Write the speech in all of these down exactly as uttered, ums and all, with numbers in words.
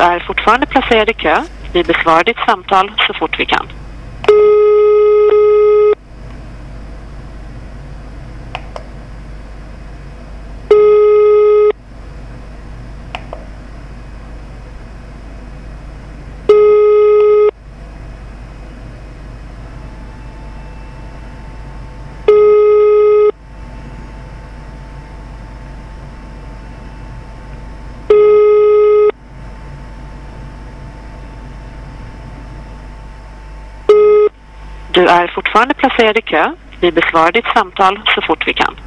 är fortfarande placerad i kö. Vi besvarar ditt samtal så fort vi kan. Du är fortfarande placerad i kö. Vi besvarar ditt samtal så fort vi kan.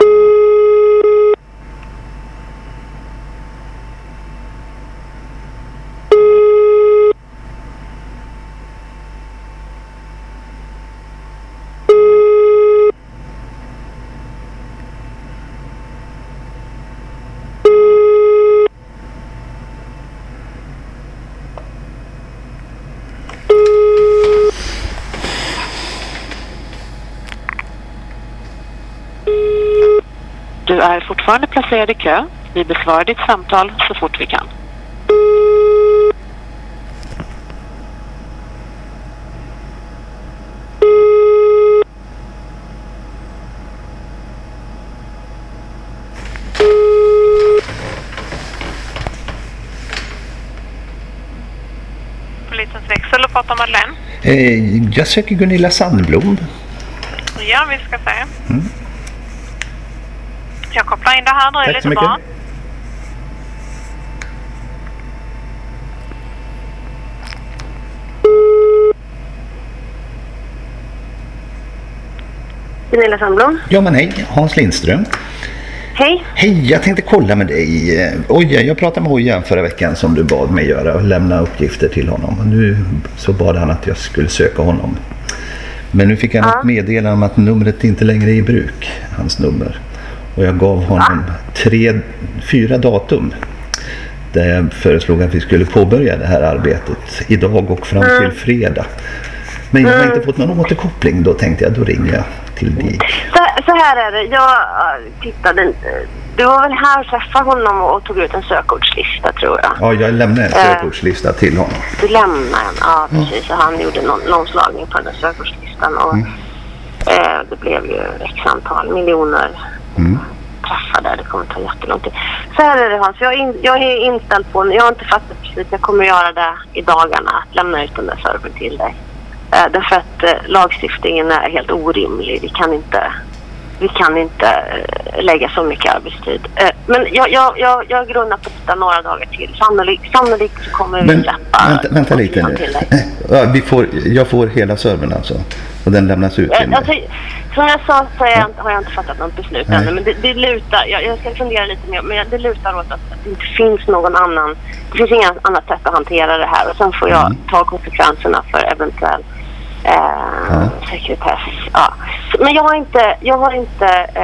Du är fortfarande placerad i kö. Vi besvarar ditt samtal så fort vi kan. Polisens växel och pratar Madeleine. Eh, jag söker Gunilla Sandblom. Ja, vi ska se. Mm. Jag kopplar in det här, dröjer lite bra. Gunilla Sandblom. Ja men hej, Hans Lindström. Hej. Hej, jag tänkte kolla med dig. Oja, jag pratade med Oja förra veckan som du bad mig göra och lämna uppgifter till honom. Och nu så bad han att jag skulle söka honom. Men nu fick jag ja. ett meddelande om att numret inte längre är i bruk, hans nummer. Och jag gav honom ja. tre, fyra datum där jag föreslog att vi skulle påbörja det här arbetet idag och fram till mm. fredag. Men jag har mm. inte fått någon återkoppling, då tänkte jag, då ringer jag till dig. Så, så här är det, jag tittade, du var väl här och träffade honom och tog ut en sökordslista tror jag. Ja, jag lämnade en sökordslista uh, till honom. Du lämnade en, ja precis, och han gjorde någon, någon slagning på den sökordslistan och mm. eh, det blev ju x antal miljoner mm. träffar där, det kommer ta jättelång tid. Så här är det Hans, jag är, in, jag är inställd på, jag har inte fattat precis, jag kommer göra det i dagarna, att lämna ut den där servern till dig. Eh, därför att eh, lagstiftningen är helt orimlig. Vi kan inte, vi kan inte eh, lägga så mycket arbetstid. Eh, men jag, jag, jag, jag grunnar på detta några dagar till. Sannolikt, sannolikt så kommer vi släppa. Vänta, vänta lite nu. Ja, vi får, jag får hela servern alltså. Och den lämnas ut till eh, alltså, som jag sa så jag, har jag inte fattat något beslut ännu. Men det, det lutar, jag, jag ska fundera lite mer. Men det lutar åt att det inte finns någon annan. Det finns inget annat sätt att hantera det här. Och sen får jag mm. ta konsekvenserna för eventuell Eh, ja. sekretess. Ja. Men jag har inte, jag har inte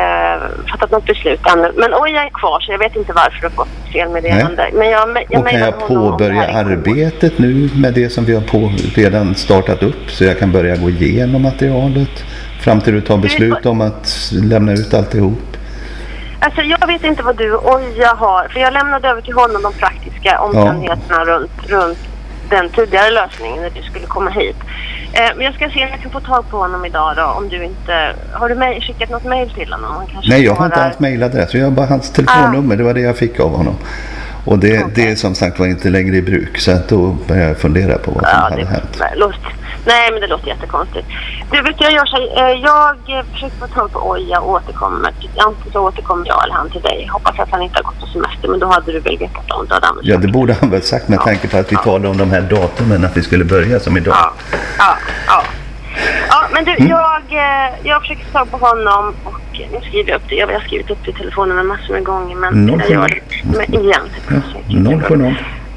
eh, fattat något beslut ännu. Men oj, jag är kvar så jag vet inte varför det har gått fel med det. Men jag, jag och kan jag påbörja arbetet nu med det som vi har på, redan startat upp så jag kan börja gå igenom materialet fram till du tar beslut om att lämna ut alltihop? Alltså jag vet inte vad du och jag har, för jag lämnade över till honom de praktiska omständigheterna ja. runt, runt den tidigare lösningen när du skulle komma hit. Eh, men jag ska se om jag kan få tag på honom idag då, om du inte... Har du mej- skickat något mejl till honom? Han kanske Nej, jag har inte hans mejladress. Jag har bara hans telefonnummer. Ah. Det var det jag fick av honom. Och det, okay. det som sagt var inte längre i bruk. Så att då började jag fundera på vad som ja, hade det, hänt. Nej, låst. nej, men det låter jättekonstigt. Du, vet jag gör så här, jag försöker få tag på Oja och återkommer. Antingen så återkommer jag eller han till dig. Hoppas att han inte har gått på semester, men då hade du väl vetat om det. Ja, det borde han väl sagt med ja. tanke på att vi ja. talade om de här datumen, att vi skulle börja som idag. Ja, ja, ja. Ja, men du, mm. jag, jag försöker ta på honom och nu skriver jag upp det. Jag har skrivit upp det i telefonen med massor med gånger, men jag gör det med igen. Ja. noll sju noll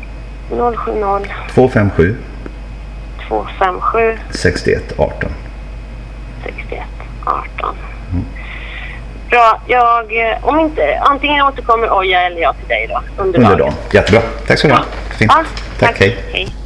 noll sju noll två fem sju två fem sju sex ett ett åtta sex ett arton. Mm. Bra, jag, om inte, antingen återkommer Oja eller jag till dig då. Under dagen. Under dagen. Jättebra. Tack så mycket. Ja. Fint. Ja, tack, tack. hej. Hej.